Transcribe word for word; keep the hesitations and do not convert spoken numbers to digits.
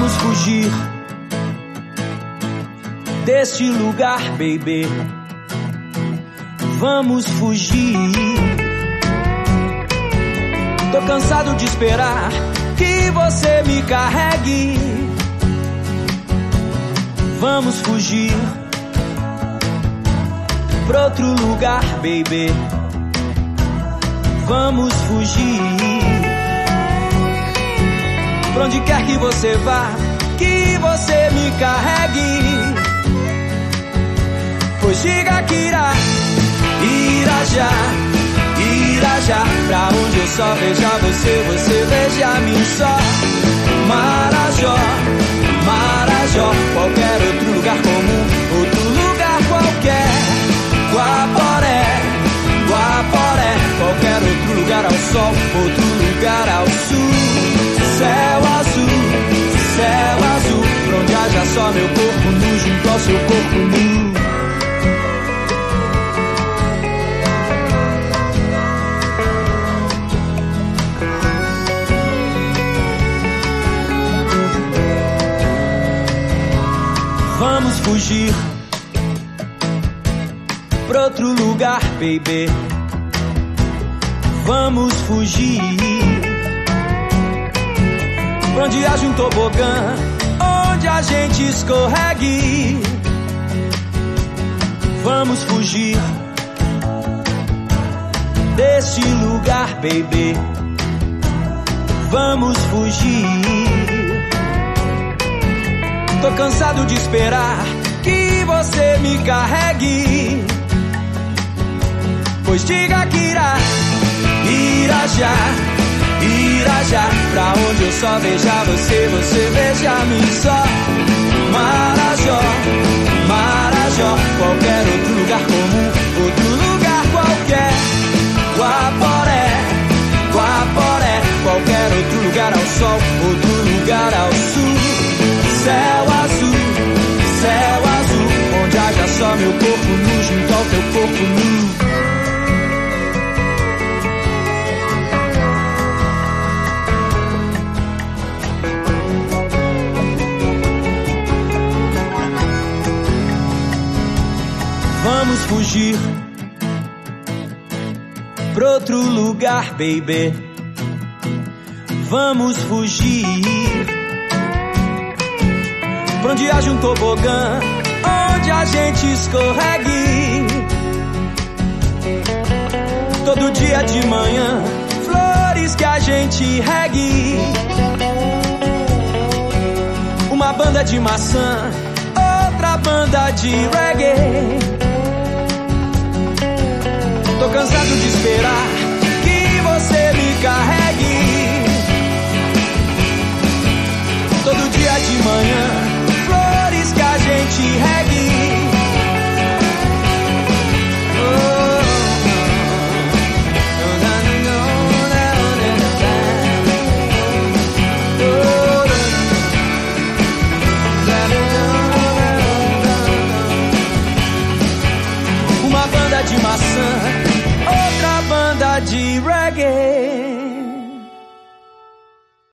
Vamos fugir deste lugar, baby. Vamos fugir. Tô cansado de esperar que você me carregue. Vamos fugir pra outro lugar, baby. Vamos fugir. Pra onde quer que você vá, que você me carregue. Pois diga que irá, irá já, irá já. Pra onde eu só veja você, você veja a mim só. Marajó, Marajó, qualquer outro lugar comum, outro lugar qualquer. Guaporé, Guaporé, qualquer outro lugar ao sol, outro lugar ao sul. Céu azul, céu azul, pra onde haja só meu corpo nu junto ao seu corpo nu. Vamos fugir pra outro lugar, baby. Vamos fugir pra onde haja um tobogã, onde a gente escorregue. Vamos fugir deste lugar, baby. Vamos fugir. Tô cansado de esperar que você me carregue. Pois diga que irá, irá já, irá já. Pra onde eu só veja você, você veja a mim só. Marajó, Marajó, qualquer outro lugar comum, outro lugar qualquer. Guaporé, Guaporé, qualquer outro lugar ao sol, outro lugar ao sul. Céu azul, céu azul, onde haja só meu corpo nu junto ao teu corpo nu. Vamos fugir pra outro lugar, baby. Vamos fugir pra onde haja um tobogã, onde a gente escorregue. Todo dia de manhã, flores que a gente regue. Uma banda de maçã, outra banda de reggae. Tô cansado de esperar que você me carregue. Todo dia de manhã,